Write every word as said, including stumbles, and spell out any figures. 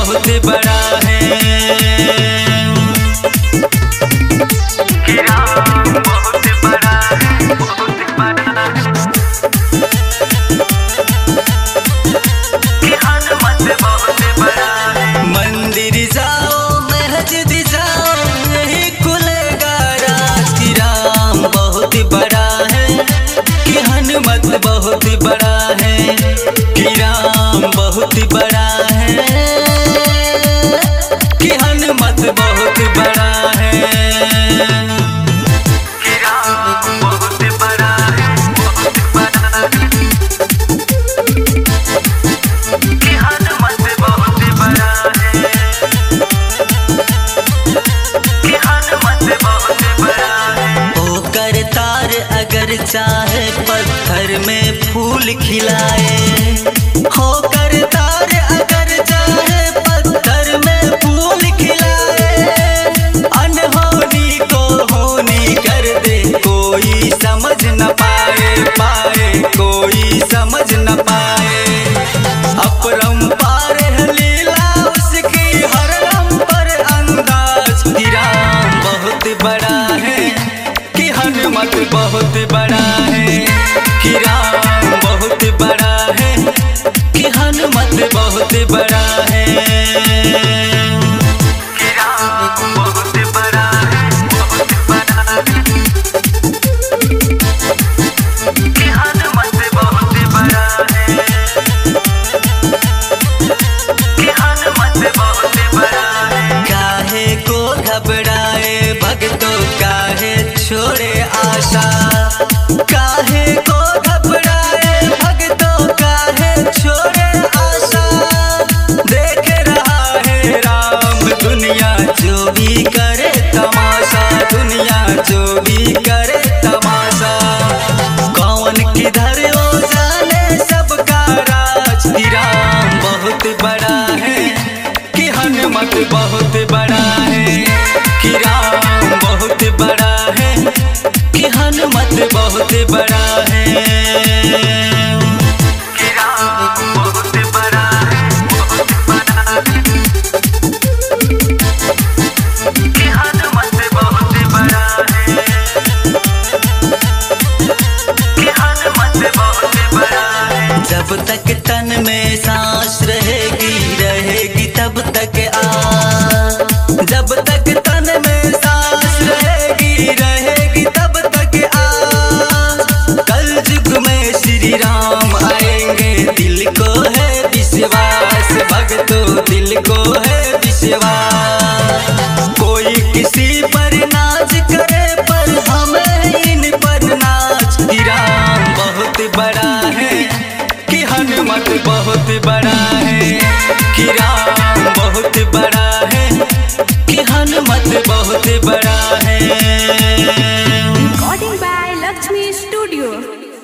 बहुत बड़ा है, कि राम बहुत बड़ा है, बहुत बड़ा है, कि हनुमत बहुत बड़ा है। मंदिर जाओ मस्जिद जाओ यही खुलेगा राज, कि राम बहुत बड़ा है, कि हनुमत बहुत बड़ा है, कि राम बहुत बड़ा है, कि हनुमत बहुत बड़ा है, कि राम बहुत बड़ा है, बहुत बड़ा है, कि हनुमत बहुत बड़ा है, कि हनुमत बहुत बड़ा है। ओ करतार अगर चाहे पत्थर में फूल खिलाए, हो करतार अगर चाहे पत्थर में फूल खिलाए, अनहोनी को होनी कर दे कोई समझ न पाए, पाए कोई समझ न पाए। अपरंपार है लीला उसकी हर पर अंदाज, कि राम बहुत बड़ा है, कि हनुमत बहुत बड़ा है, कि राम बहुत बड़ा है, कि हनुमत बहुत बड़ा है, कि राम बहुत बड़ा है, बहुत बड़ा है, कि हनुमत बहुत बड़ा है, कि हनुमत बहुत बड़ा है। काहे को घबराए भक्तों काहे छोड़े आशा, काहे को घबराए भक्तों काहे छोड़े आशा, देख रहा है राम दुनिया जो भी करे तमाशा, दुनिया जो भी करे तमाशा। कौन किधर हो जाने सबका राज, कि राम बहुत बड़ा है, कि हनुमत बहुत बड़ा है, कि राम बहुत बड़ा है, कि हनुमत बहुत बड़ा है, कि राम बहुत बड़ा है, बहुत बड़ा है, कि हनुमत बहुत बड़ा है, कि हनुमत बहुत बड़ा है। जब तक तन में सांस रहेगी रहेगी तब तक आ, जब तक तन में सांस रहेगी रहेगी तब तक आ, कल युग में श्री राम आएंगे दिल को है विश्वास, भक्तों दिल को है विश्वास। कोई किसी पर नाच करे पर हमें इन पर नाच, कि राम बहुत बड़ा है, कि हनुमत बहुत बड़ा है।